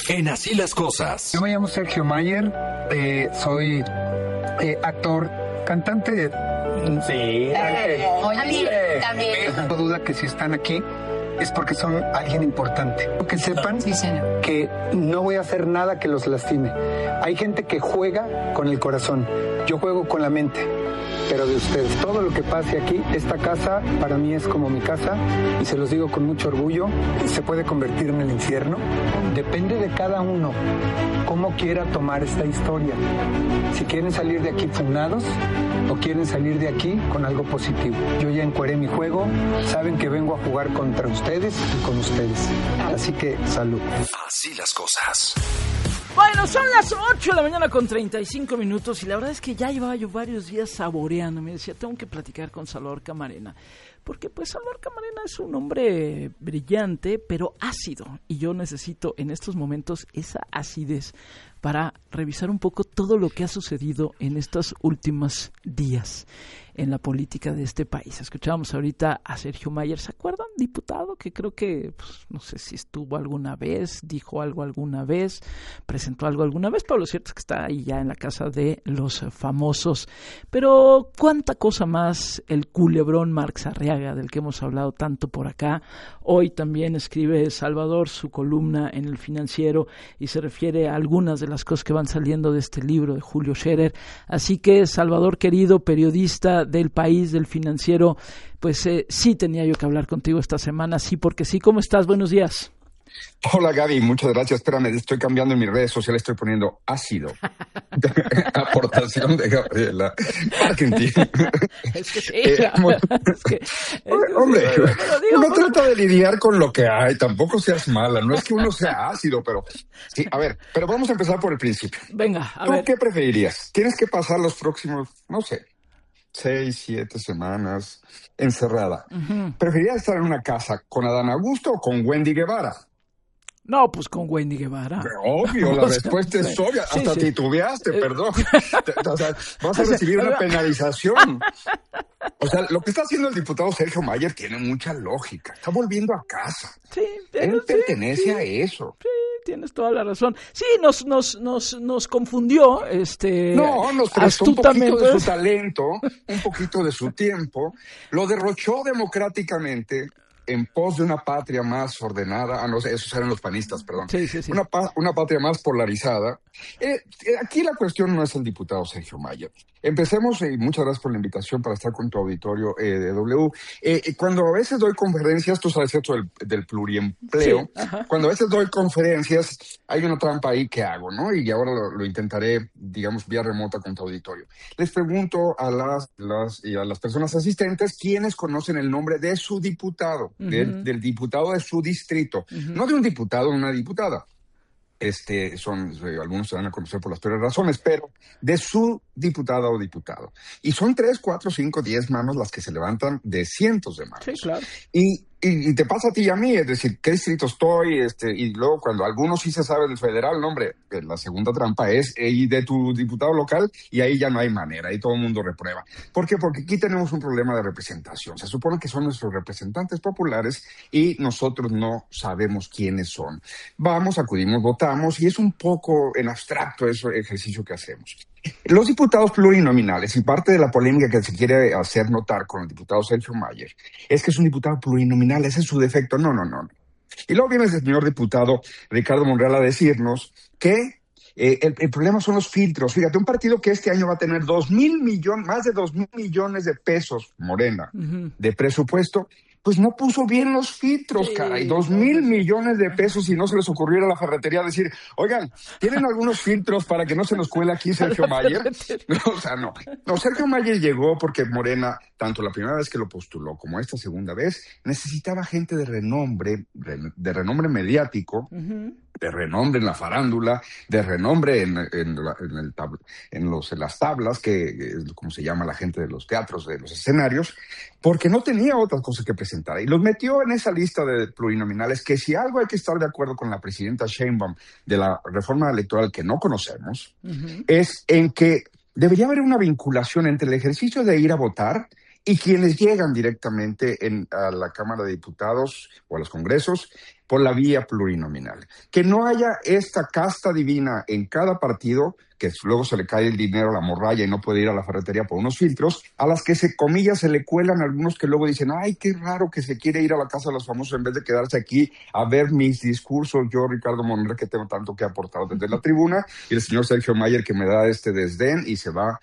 En Así las Cosas. Yo me llamo Sergio Mayer, soy actor, cantante. Sí, también. No duda que si están aquí es porque son alguien importante. Que sepan que no voy a hacer nada que los lastime. Hay gente que juega con el corazón, yo juego con la mente. Pero de ustedes, todo lo que pase aquí, esta casa para mí es como mi casa y se los digo con mucho orgullo, se puede convertir en el infierno. Depende de cada uno cómo quiera tomar esta historia. Si quieren salir de aquí funados o quieren salir de aquí con algo positivo. Yo ya encueré mi juego, saben que vengo a jugar contra ustedes y con ustedes. Así que salud. Así las cosas. Bueno, son las 8 de la mañana con 35 minutos y la verdad es que ya llevaba yo varios días saboreando. Me decía, tengo que platicar con Salvador Camarena. Porque pues Salvador Camarena es un hombre brillante, pero ácido. Y yo necesito en estos momentos esa acidez para revisar un poco todo lo que ha sucedido en estos últimos días en la política de este país. Escuchábamos ahorita a Sergio Mayer, ¿se acuerdan? Diputado que creo que, pues, no sé si estuvo alguna vez, dijo algo alguna vez, presentó algo alguna vez, pero lo cierto es que está ahí ya en la casa de los famosos. Pero cuánta cosa más el culebrón Marx Arriaga, del que hemos hablado tanto por acá. Hoy también escribe Salvador su columna en El Financiero y se refiere a algunas de las cosas que van saliendo de este libro de Julio Scherer. Así que, Salvador, querido periodista del País, del Financiero, pues sí tenía yo que hablar contigo esta semana, sí, porque sí. ¿Cómo estás? Buenos días. Hola Gaby, muchas gracias. Espérame, estoy cambiando en mis redes sociales, estoy poniendo ácido. Aportación de Gabriela Argentina. Es que sí. Hombre, uno trata de lidiar con lo que hay, tampoco seas mala, no es que uno sea ácido, pero sí, a ver, pero vamos a empezar por el principio. Venga, a ver. ver. ¿Tú qué preferirías? Tienes que pasar los próximos, no sé, 6, 7 semanas encerrada. Uh-huh. ¿Preferirías estar en una casa con Adán Augusto o con Wendy Guevara? No, pues con Wendy Guevara. Obvio, la respuesta es obvia. Hasta titubeaste, perdón. O sea, vas a recibir una penalización. O sea, lo que está haciendo el diputado Sergio Mayer tiene mucha lógica. Está volviendo a casa. Sí, él pertenece a eso. Sí, tienes toda la razón. Sí, nos confundió. No, nos prestó un poquito de su talento, un poquito de su tiempo. Lo derrochó democráticamente en pos de una patria más ordenada. No sé, esos eran los panistas, perdón. Sí. Una patria más polarizada. Aquí la cuestión no es el diputado Sergio Mayer. Empecemos, y muchas gracias por la invitación para estar con tu auditorio de W. Cuando a veces doy conferencias, tú sabes esto del pluriempleo, sí, cuando a veces doy conferencias, hay una trampa ahí que hago, ¿no? Y ahora lo intentaré, digamos, vía remota con tu auditorio. Les pregunto a las personas asistentes quiénes conocen el nombre de su diputado, uh-huh, del diputado de su distrito, uh-huh, no de un diputado o una diputada. Algunos se van a conocer por las peores razones, pero de su diputada o diputado. Y son 3, 4, 5, 10 manos las que se levantan de cientos de manos. Sí, claro. Y te pasa a ti y a mí, es decir, ¿qué distrito estoy? Y luego cuando algunos sí se sabe del federal, no, hombre, la segunda trampa es y de tu diputado local, y ahí ya no hay manera, ahí todo el mundo reprueba. ¿Por qué? Porque aquí tenemos un problema de representación. Se supone que son nuestros representantes populares y nosotros no sabemos quiénes son. Vamos, acudimos, votamos, y es un poco en abstracto ese ejercicio que hacemos. Los diputados plurinominales, y parte de la polémica que se quiere hacer notar con el diputado Sergio Mayer, es que es un diputado plurinominal, ese es su defecto. No. Y luego viene el señor diputado Ricardo Monreal a decirnos que el problema son los filtros. Fíjate, un partido que este año va a tener más de 2,000 millones de pesos, Morena, uh-huh, de presupuesto, pues no puso bien los filtros, caray. 2,000 millones de pesos, y no se les ocurriera a la ferretería decir, oigan, ¿tienen algunos filtros para que no se nos cuele aquí Sergio Mayer? No, Sergio Mayer llegó porque Morena, tanto la primera vez que lo postuló como esta segunda vez, necesitaba gente de renombre mediático, uh-huh, de renombre en la farándula, de renombre en las tablas, que es como se llama la gente de los teatros, de los escenarios, porque no tenía otras cosas que presentar. Y los metió en esa lista de plurinominales, que si algo hay que estar de acuerdo con la presidenta Sheinbaum de la reforma electoral que no conocemos, uh-huh, es en que debería haber una vinculación entre el ejercicio de ir a votar y quienes llegan directamente a la Cámara de Diputados o a los congresos por la vía plurinominal. Que no haya esta casta divina en cada partido, que luego se le cae el dinero a la morralla y no puede ir a la ferretería por unos filtros, a las que comillas, se le cuelan algunos que luego dicen, ay, qué raro que se quiere ir a la casa de los famosos en vez de quedarse aquí a ver mis discursos. Yo, Ricardo Monreal, que tengo tanto que aportar desde la tribuna, y el señor Sergio Mayer, que me da este desdén y se va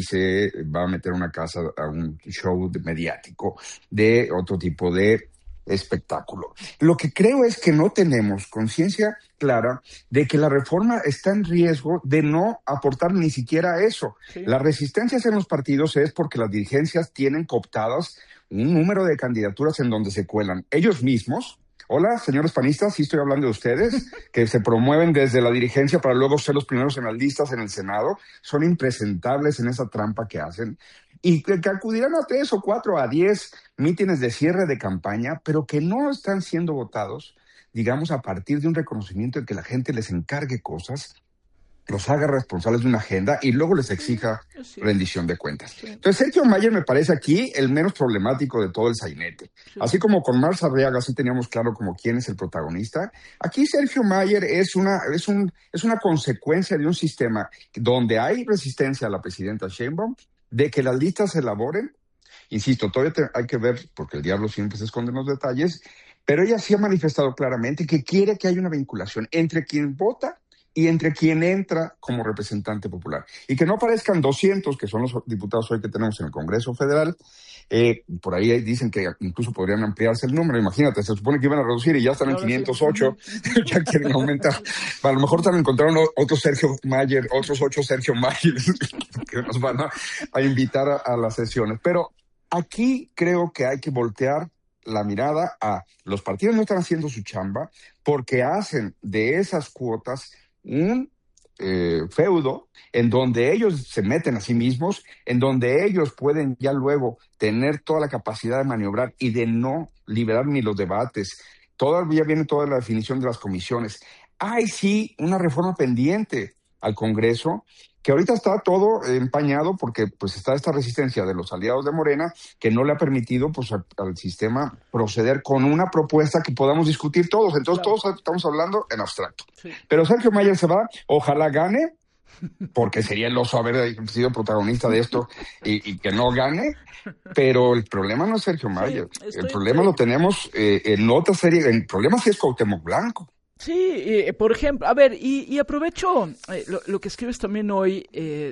a meter una casa a un show mediático de otro tipo de espectáculo. Lo que creo es que no tenemos conciencia clara de que la reforma está en riesgo de no aportar ni siquiera eso. Sí. Las resistencias en los partidos es porque las dirigencias tienen cooptadas un número de candidaturas en donde se cuelan ellos mismos. Hola, señores panistas, sí estoy hablando de ustedes, que se promueven desde la dirigencia para luego ser los primeros en las listas en el Senado. Son impresentables en esa trampa que hacen. Y que acudirán a 3 o 4 a 10 mítines de cierre de campaña, pero que no están siendo votados, digamos, a partir de un reconocimiento de que la gente les encargue cosas, los haga responsables de una agenda y luego les exija rendición de cuentas. Entonces, Sergio Mayer me parece aquí el menos problemático de todo el sainete. Así como con Marx Arriaga sí teníamos claro como quién es el protagonista, aquí Sergio Mayer es una consecuencia de un sistema donde hay resistencia a la presidenta Sheinbaum, de que las listas se elaboren. Insisto, todavía hay que ver, porque el diablo siempre se esconde en los detalles, pero ella sí ha manifestado claramente que quiere que haya una vinculación entre quien vota y entre quien entra como representante popular. Y que no aparezcan 200, que son los diputados hoy que tenemos en el Congreso Federal. Por ahí dicen que incluso podrían ampliarse el número. Imagínate, se supone que iban a reducir y ya están en 508. Ya quieren aumentar. A lo mejor también encontraron otro Sergio Mayer, otros 8 Sergio Mayer que nos van a invitar a las sesiones. Pero aquí creo que hay que voltear la mirada a los partidos. No están haciendo su chamba porque hacen de esas cuotas un feudo en donde ellos se meten a sí mismos, en donde ellos pueden ya luego tener toda la capacidad de maniobrar y de no liberar ni los debates. Todavía viene toda la definición de las comisiones. Hay sí una reforma pendiente al Congreso, que ahorita está todo empañado porque pues está esta resistencia de los aliados de Morena que no le ha permitido pues al sistema proceder con una propuesta que podamos discutir todos. Entonces todos estamos hablando en abstracto. Sí. Pero Sergio Mayer se va, ojalá gane, porque sería el oso haber sido protagonista de esto y que no gane, pero el problema no es Sergio Mayer. Sí, el problema lo tenemos en otra serie, el problema sí es Cuauhtémoc Blanco. Sí, por ejemplo, a ver, y aprovecho lo que escribes también hoy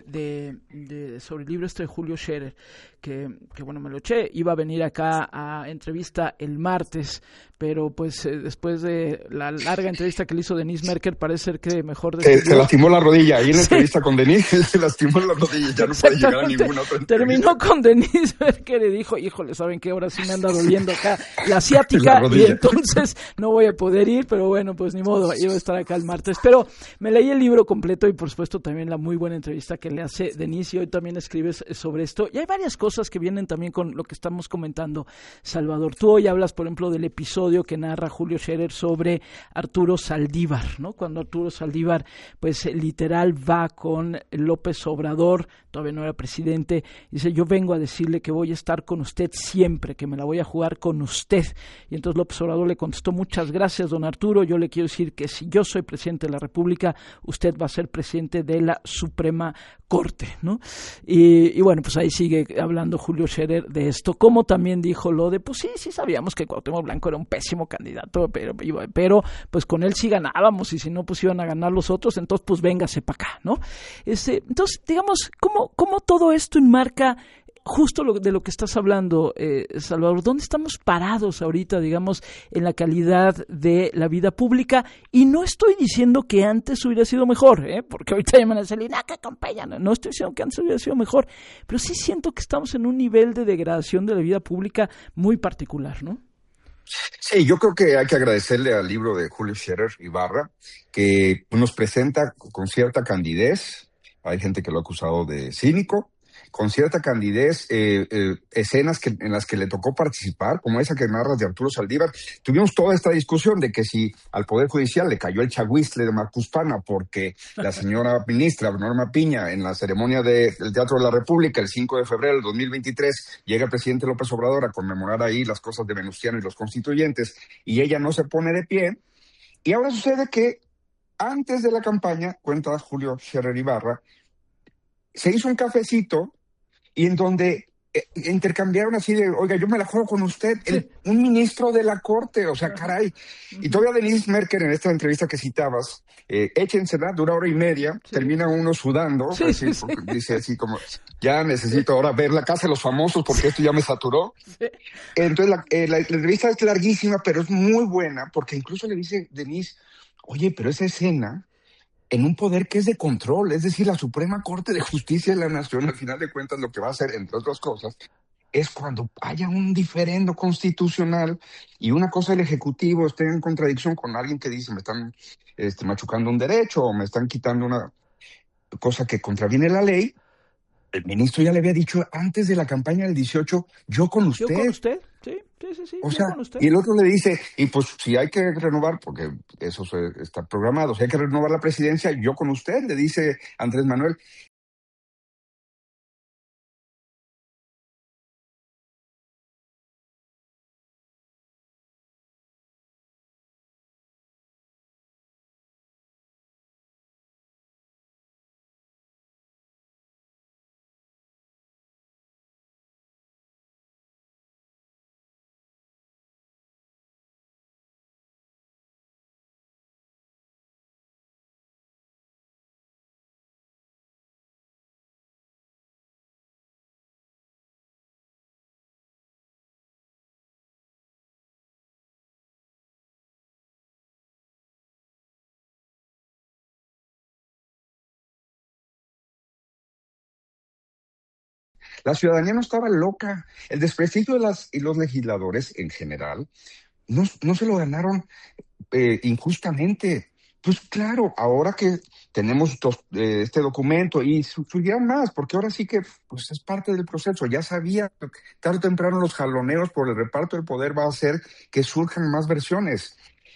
sobre el libro de Julio Scherer, que bueno, me lo eché, iba a venir acá a entrevista el martes, pero pues después de la larga entrevista que le hizo Denise Merker, parece ser que mejor... Se lastimó la rodilla, ahí en la entrevista con Denise, se lastimó la rodilla, ya no puede llegar a ninguna otra entrevista. Terminó con Denise Merker y dijo, híjole, ¿saben qué? Ahora sí me anda doliendo acá la ciática y entonces no voy a poder ir, pero bueno, pues ni modo, iba a estar acá el martes. Pero me leí el libro completo y por supuesto también la muy buena entrevista que le hace Denise, y hoy también escribes sobre esto. Y hay varias cosas que vienen también con lo que estamos comentando, Salvador. Tú hoy hablas, por ejemplo, del episodio que narra Julio Scherer sobre Arturo Saldívar, ¿no? Cuando Arturo Saldívar, pues literal va con López Obrador, todavía no era presidente, dice, yo vengo a decirle que voy a estar con usted siempre, que me la voy a jugar con usted. Y entonces López Obrador le contestó, muchas gracias, don Arturo, yo le quiero decir que si yo soy presidente de la República, usted va a ser presidente de la Suprema Corte, ¿no? Y bueno, pues ahí sigue hablando Julio Scherer de esto, como también dijo lo de, pues sí sabíamos que Cuauhtémoc Blanco era un pésimo candidato, pero pues con él sí ganábamos, y si no, pues iban a ganar los otros, entonces pues véngase para acá, ¿no? Entonces, digamos, ¿cómo todo esto enmarca justo de lo que estás hablando, Salvador? ¿Dónde estamos parados ahorita, digamos, en la calidad de la vida pública? Y no estoy diciendo que antes hubiera sido mejor, porque ahorita llaman a salir, que acompañan. No estoy diciendo que antes hubiera sido mejor, pero sí siento que estamos en un nivel de degradación de la vida pública muy particular, ¿no? Sí, yo creo que hay que agradecerle al libro de Julio Scherer Ibarra, que nos presenta con cierta candidez. Hay gente que lo ha acusado de cínico, con cierta candidez escenas en las que le tocó participar, como esa que narras de Arturo Saldívar. Tuvimos toda esta discusión de que si al Poder Judicial le cayó el chagüistle de Macuspana porque la señora ministra Norma Piña, en la ceremonia del Teatro de la República el 5 de febrero del 2023, llega el presidente López Obrador a conmemorar ahí las cosas de Venustiano y los constituyentes, y ella no se pone de pie. Y ahora sucede que antes de la campaña, cuenta Julio Scherer Ibarra, se hizo un cafecito y en donde intercambiaron así de, oiga, yo me la juego con usted, un ministro de la Corte, o sea, caray. Y todavía Denise Merker, en esta entrevista que citabas, échensela, dura 1:30, termina uno sudando, dice así como, ya necesito ahora ver La Casa de los Famosos porque esto ya me saturó. Entonces la entrevista es larguísima, pero es muy buena, porque incluso le dice Denise, oye, pero esa escena en un poder que es de control, es decir, la Suprema Corte de Justicia de la Nación, al final de cuentas, lo que va a hacer, entre otras cosas, es cuando haya un diferendo constitucional y una cosa del Ejecutivo esté en contradicción con alguien que dice, me están machucando un derecho o me están quitando una cosa que contraviene la ley. El ministro ya le había dicho antes de la campaña del 18, yo con usted. ¿Yo con usted? Sí. O sea, y el otro le dice, y pues si hay que renovar, porque eso está programado, si hay que renovar la presidencia, yo con usted, le dice Andrés Manuel. La ciudadanía no estaba loca. El desprestigio de los legisladores en general no se lo ganaron injustamente. Pues claro, ahora que tenemos este documento y surgirán más, porque ahora sí que pues es parte del proceso. Ya sabía, tarde o temprano los jaloneos por el reparto del poder va a hacer que surjan más versiones.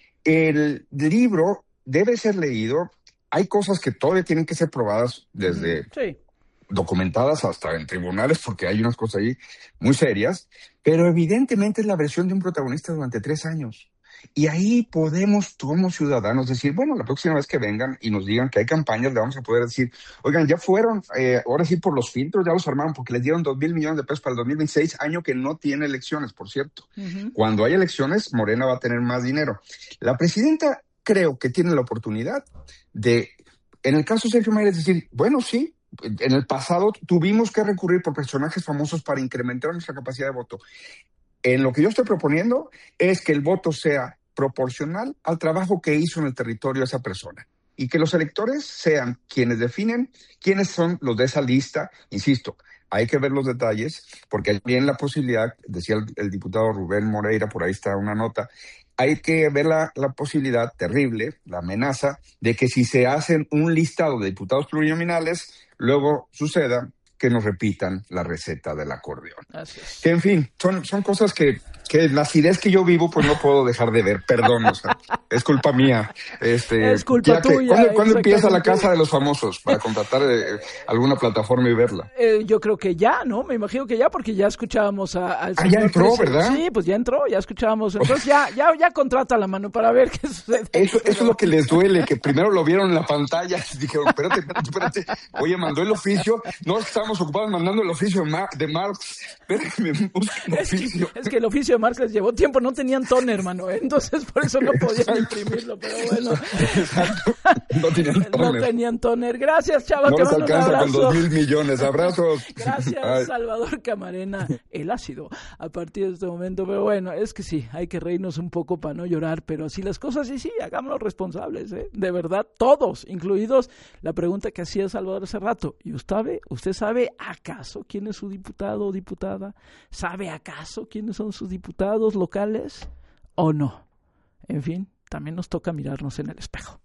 El libro debe ser leído. Hay cosas que todavía tienen que ser probadas desde... Sí. Documentadas hasta en tribunales, porque hay unas cosas ahí muy serias, pero evidentemente es la versión de un protagonista durante 3 años. Y ahí podemos, como ciudadanos, decir, bueno, la próxima vez que vengan y nos digan que hay campañas, le vamos a poder decir, oigan, ya fueron, ahora sí por los filtros, ya los armaron, porque les dieron 2,000 millones de pesos para el 2026, año que no tiene elecciones, por cierto. Cuando hay elecciones, Morena va a tener más dinero. La presidenta creo que tiene la oportunidad de, en el caso de Sergio Mayer, es decir, bueno, sí, en el pasado tuvimos que recurrir por personajes famosos para incrementar nuestra capacidad de voto. En lo que yo estoy proponiendo es que el voto sea proporcional al trabajo que hizo en el territorio esa persona y que los electores sean quienes definen quiénes son los de esa lista. Insisto, hay que ver los detalles porque hay bien la posibilidad, decía el diputado Rubén Moreira, por ahí está una nota, hay que ver la posibilidad terrible, la amenaza, de que si se hacen un listado de diputados plurinominales, luego suceda que nos repitan la receta del acordeón. Que en fin, son cosas que la acidez que yo vivo, pues no puedo dejar de ver. Perdón, o sea, es culpa mía. Es culpa tuya. ¿Cuándo empieza La Casa de los Famosos para contratar alguna plataforma y verla? Yo creo que ya, ¿no? Me imagino que ya, porque ya escuchábamos al señor. Ya entró, ¿verdad? Sí, pues ya entró, ya escuchábamos. Entonces ya contrata la mano para ver qué sucede. Eso es lo que les duele, que primero lo vieron en la pantalla y dijeron, espérate. Oye, mandó el oficio. No, estábamos ocupados mandando el oficio de Marx. Espérame, busca el oficio. Es que el oficio de Marx les llevó tiempo, no tenían toner, hermano, entonces por eso no podían imprimirlo, pero bueno. Exacto. No tenían toner. Gracias, Chava. No les alcanza con 2,000 millones. Abrazos. Gracias, Ay. Salvador Camarena, el ácido, a partir de este momento. Pero bueno, es que sí, hay que reírnos un poco para no llorar, pero así las cosas, y sí, hagámonos responsables, de verdad, todos, incluidos la pregunta que hacía Salvador hace rato. ¿Y usted sabe acaso quién es su diputado o diputada? ¿Sabe acaso quiénes son sus diputados locales o no? En fin, también nos toca mirarnos en el espejo.